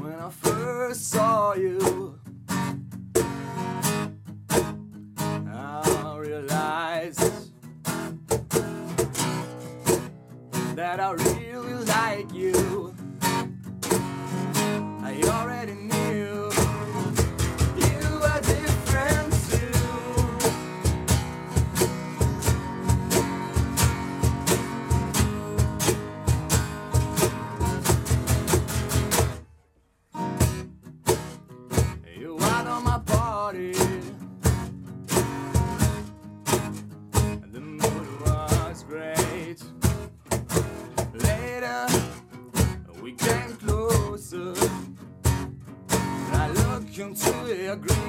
when I first saw you. I realized that I really like you. I already knew you were different too. You out on my party, and the mood was great. Later, we came closer. I look into your green